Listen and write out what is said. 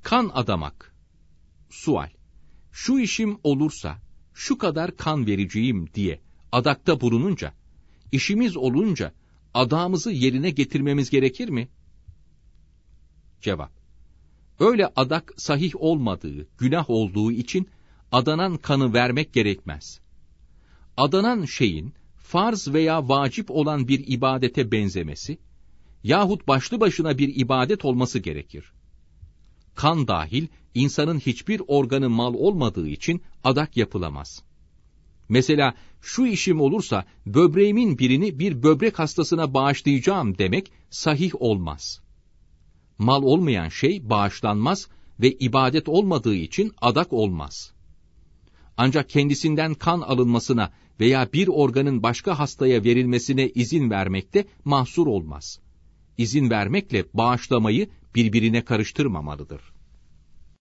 Kan adamak. Sual: şu işim olursa şu kadar kan vereceğim diye adakta bulununca, işimiz olunca adağımızı yerine getirmemiz gerekir mi? Cevap: öyle adak sahih olmadığı, günah olduğu için adanan kanı vermek gerekmez. Adanan şeyin farz veya vacip olan bir ibadete benzemesi yahut başlı başına bir ibadet olması gerekir. Kan dahil insanın hiçbir organı mal olmadığı için adak yapılamaz. Mesela şu işim olursa böbreğimin birini bir böbrek hastasına bağışlayacağım demek sahih olmaz. Mal olmayan şey bağışlanmaz ve ibadet olmadığı için adak olmaz. Ancak kendisinden kan alınmasına veya bir organın başka hastaya verilmesine izin vermekte mahsur olmaz. İzin vermekle bağışlamayı birbirine karıştırmamalıdır.